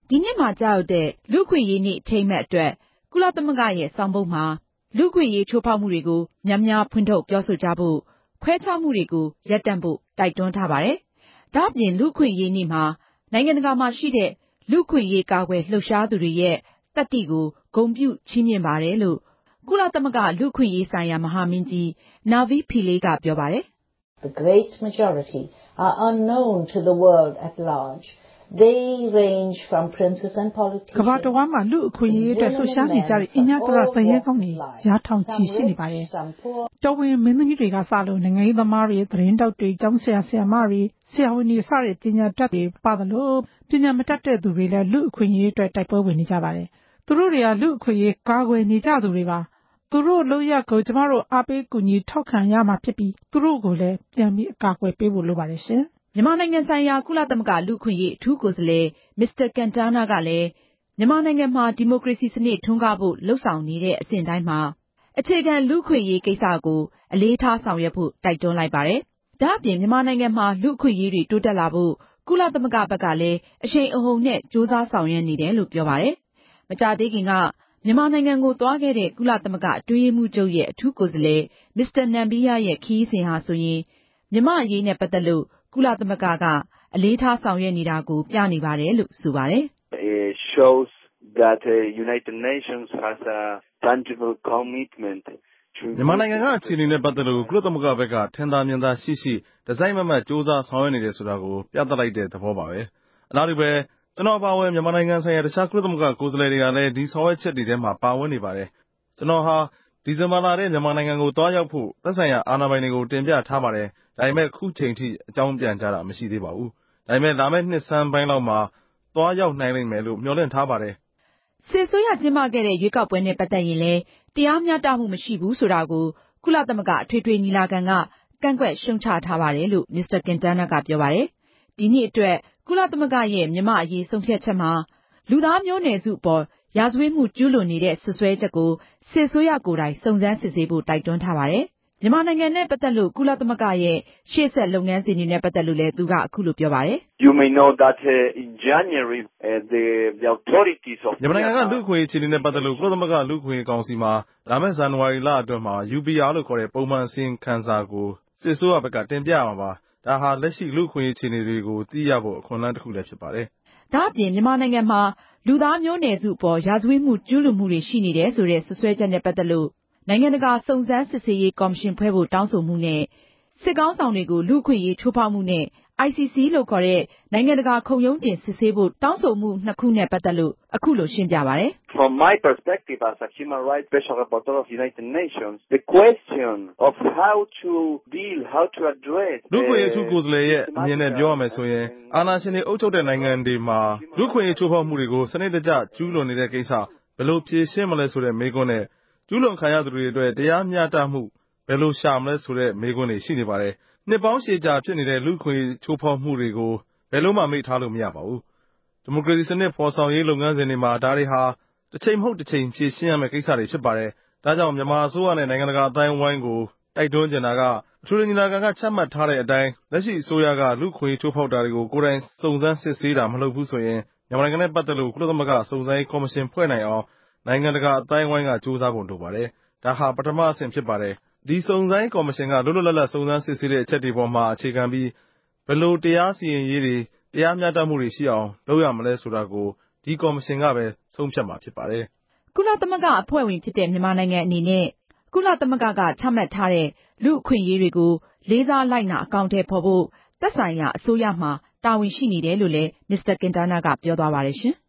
ဒီနှစ်မှာကျရောက်တဲ့လူ့အခွင့်အရေးနေ့အထိမ်းအမှတ်အတွက်ကုလသမဂ္ဂရဲ့ဆောင်ပုဒ်မှာလူ့အခွင့်အရေးချိုးဖောက်မှုတွေကိုများများဖွင့်ထုတ်ပြောဆိုကြဖို့ခွဲခြားမှုတွေကိုရပ်တန့်ဖို့တိုက်တွန်းထားပါတယ်။ဒါ့အပြင်လူ့အခွင့်အရေးနေ့မှာနိုင်ငံတကာမှာရှိတဲ့လူ့အခွင့်အရေးကာကွယ်လှုပ်ရှားသူတွေရဲ့သတ္တိကိုဂုဏ်ပြုချီးမြှင့်ပါတယ်လို့ကုလသမဂ္ဂလူ့အခွင့်အရေးဆိုင်ရာမဟာမင်းကြီး Navi Pillay ကပြောပါတယ်။ The great majority are unknown to the world at large. They range from princes and politicians. ကမ္ဘာတစ်ဝန်းမှာလူ့အခွင့်အရေးအတွက်လှုပ်ရှားနေကြတဲ့အင်ညာတရသရဲကောင်းတွေရာထောင်ချီရှိနေပါတယ်။တော်ဝင်မင်းသမီးတွေကစလို့နိုင်ငံရေးသမားတွေသတင်းတောက်တွေကျောင်းဆရာဆရာမတွေဆရာဝန်တွေစတဲ့ပညာတတ်တွေပါသလိုပညာမတတ်တဲ့သူတွေလည်းလူ့အခွင့်အရေးအတွက်တိုက်ပွဲဝင်နေကြပါတယ်။သူတို့တွေကလူ့အခွင့်အရေးကာကွယ်နေကြသူတွေပါ။သူတို့လုပ်ရကိုကျမတို့အားပေးကူညီထောက်ခံရမှာဖြစ်ပြီးသူတို့ကိုလည်းပြန်ပြီးအကာအကွယ်ပေးဖို့လိုပါတယ်ရှင်။မြန်မာနိုင်ငံဆိုင်ရာကုလသမဂ္ဂလူ့အခွင့်အရေးအထူးကိုယ်စားလှယ်မစ္စတာကန်တားနာကလည်းမြန်မာနိုင်ငံမှာဒီမိုကရေစီစနစ်ထွန်းကားဖို့လှုံ့ဆော်နေတဲ့အဆင့်တိုင်းမှာအခြေခံလူ့အခွင့်အရေးကိစ္စကိုအလေးထားဆောင်ရွက်ဖို့တိုက်တွန်းလိုက်ပါတယ်။ဒါ့အပြင်မြန်မာနိုင်ငံမှာလူ့အခွင့်အရေးတွေတိုးတက်လာဖို့ကုလသမဂ္ဂဘက်ကလည်းအရှိန်အဟုန်နဲ့ကြိုးစားဆောင်ရွက်နေတယ်လို့ပြောပါတယ်။မကြာသေးခင်ကမြန်မာနိုင်ငံကိုသွားခဲ့တဲ့ကုလသမဂ္ဂအတွင်းရေးမှူးချုပ်ရဲ့အထူးကိုယ်စားလှယ်မစ္စတာနမ်ဘီးယားရဲ့ခရီးစဉ်ဟာဆိုရင်မြန်မာ့အရေးနဲ့ပတ်သက်လို့ကုလသမဂ္ဂကအလေးထားဆောင်ရွက်နေတာကိုပြနေပါတယ်လို့ဆိုပါတယ်။ It shows that United Nations has a tangible commitment မြန်မာနိုင်ငံကအခြေအနေနဲ့ပတ်သက်လို့ကုလသမဂ္ဂဘက်ကထင်သာမြင်သာရှိရှိဒီဇိုင်းမမတ်စ조사ဆောင်ရွက်နေတယ်ဆိုတာကိုပြသလိုက်တဲ့သဘောပါပဲ။အလားတူပဲကျွန်တော်ပါဝင်မြန်မာနိုင်ငံဆိုင်ရာတခြားကုလသမဂ္ဂကိုယ်စားလှယ်တွေကလည်းဒီဆောင်ရွက်ချက်တွေထဲမှာပါဝင်နေပါတယ်။ကျွန်တော်ဟာဒီဇင်ဘာလထဲမြန်မာနိုင်ငံကိုသွားရောက်ဖို့သက်ဆိုင်ရာအာဏာပိုင်တွေကိုတင်ပြထားပါတယ်။ဒါပေမဲ့ခုချိန်ထိအကြောင်းပြန်ကြားတာမရှိသေးပါဘူး။ဒါပေမဲ့လာမယ့်နှစ်ဆန်းပိုင်းလောက်မှာသွားရောက်နိုင်လိမ့်မယ်လို့မျှော်လင့်ထားပါတယ်။စစ်အစိုးရကျင်းပခဲ့တဲ့ရွေးကောက်ပွဲနဲ့ပတ်သက်ရင်လည်းတရားမျှတမှုမရှိဘူးဆိုတာကိုကုလသမဂ္ဂအထွေထွေညီလာခံကကန့်ကွက်ရှုတ်ချထားပါတယ်လို့မစ္စတာကင်တာနာကပြောပါတယ်။ဒီနှစ်အတွက်ကုလသမဂ္ဂရဲ့မြန်မာ့အရေးဆုံးဖြတ်ချက်မှာလူသားမျိုးနွယ်စုအပေါ်ရာဇဝတ်မှုကျူးလွန်နေတဲ့စွပ်စွဲချက်ကိုစစ်အစိုးရကိုယ်တိုင်စုံစမ်းစစ်ဆေးဖို့တိုက်တွန်းထားပါတယ်။မြန်မာနိုင်ငံနဲ့ပတ်သက်လို့ကုလသမဂ္ဂရဲ့ရှေ့ဆက်လုပ်ငန်းစဉ်တွေနဲ့ပတ်သက်လို့လည်းသူကအခုလိုပြောပါတယ်။ You may know that in January the authorities of မြန်မာနိုင်ငံကလူ့အခွင့်အရေးအခြေအနေနဲ့ပတ်သက်လို့ကုလသမဂ္ဂလူ့အခွင့်အရေးကောင်စီမှာလာမယ့်ဇန်နဝါရီလအတွင်းမှာ UPR လို့ခေါ်တဲ့ပုံမှန်အစီရင်ခံစာကိုစစ်အစိုးရဘက်ကတင်ပြရမှာပါ။ဒါဟာလက်ရှိလူ့အခွင့်အရေးအခြေအနေတွေကိုသိရဖို့အခွင့်အလမ်းတစ်ခုလည်းဖြစ်ပါတယ်။ဒါ့အပြင်မြန်မာနိုင်ငံမှာလူသားမျိုးနွယ်စုအပေါ်ရာဇဝတ်မှုကျူးလွန်မှုတွေရှိနေတယ်ဆိုတဲ့စွပ်စွဲချက်နဲ့ပတ်သက်လို့နိုင်ငံတကာစုံစမ်းစစ်ဆေးရေးကော်မရှင်ဖွဲ့ဖို့တောင်းဆိုမှုနဲ့စစ်ခေါင်းဆောင်တွေကိုလူ့အခွင့်အရေးချိုးဖောက်မှုနဲ့ ICC လို့ခေါ်တဲ့နိုင်ငံတကာခုံရုံးတင်စစ်ဆေးဖို့တောင်းဆိုမှုနှစ်ခုနဲ့ပတ်သက်လို့အခုလိုရှင်းပြပါတယ်။ From my perspective as a human rights special rapporteur of the United Nations, the question of how to address လူ့အခွင့်အရေးအထူးကိုယ်စားလှယ်ရဲ့အမြင်နဲ့ပြောရမယ်ဆိုရင်အာဏာရှင်တွေအုပ်ချုပ်တဲ့နိုင်ငံတွေမှာလူ့အခွင့်အရေးချိုးဖောက်မှုတွေကိုစနစ်တကျကျူးလွန်နေတဲ့ကိစ္စဘယ်လိုဖြေရှင်းမလဲဆိုတဲ့မေးခွန်းနဲ့ကျူးလွန်ခံရသူတွေအတွက်တရားမျှတမှုဘယ်လိုရှာမလဲဆိုတဲ့မေးခွန်းတွေရှိနေပါတယ်။နှစ်ပေါင်းရှည်ကြာဖြစ်နေတဲ့လူ့အခွင့်အရေးချိုးဖောက်မှုတွေကိုဘယ်လိုမှမေ့ထားလို့မရပါဘူး။ဒီမိုကရေစီစနစ်ဖော်ဆောင်ရေးလုပ်ငန်းစဉ်တွေမှာဒါတွေဟာတစ်ချိန်မဟုတ်တစ်ချိန်ဖြေရှင်းရမယ့်ကိစ္စတွေဖြစ်ပါတယ်။ဒါကြောင့်မြန်မာအစိုးရနဲ့နိုင်ငံတကာအသိုင်းအဝိုင်းကိုတိုက်တွန်းချင်တာကအထွေထွေညီလာခံကချမှတ်ထားတဲ့အတိုင်းလက်ရှိအစိုးရကလူ့အခွင့်အရေးချိုးဖောက်တာတွေကိုကိုယ်တိုင်စုံစမ်းစစ်ဆေးတာမလုပ်ဘူးဆိုရင်မြန်မာနိုင်ငံနဲ့ပတ်သက်လို့ကုလသမဂ္ဂစုံစမ်းရေးကော်မရှင်ဖွဲ့နိုင်အောင်နိုင်ငံတကာအသိုင်းအဝိုင်းကကြိုးစားဖို့လိုပါတယ်။ဒါဟာပထမအဆင့်ဖြစ်ပါတယ်။ဒီစုံစမ်းရေးကော်မရှင်ကလွတ်လွတ်လပ်လပ်စုံစမ်းစစ်ဆေးတဲ့အချက်တွေပေါ်မှာအခြေခံပြီးဘယ်လိုတရားစီရင်ရေးတွေတရားမျှတမှုတွေရှိအောင်လုပ်ရမလဲဆိုတာကိုဒီကော်မရှင်ကပဲဆုံးဖြတ်မှာဖြစ်ပါတယ်။ကုလသမဂ္ဂအဖွဲ့ဝင်ဖြစ်တဲ့မြန်မာနိုင်ငံအနေနဲ့ကုလသမဂ္ဂကချမှတ်ထားတဲ့လူ့အခွင့်အရေးတွေကိုလေးစားလိုက်နာအကောင်အထည်ဖော်ဖို့သက်ဆိုင်ရာအစိုးရမှာတာဝန်ရှိနေတယ်လို့လည်းမစ္စတာကင်တာနာကပြောသွားပါတယ်ရှင်။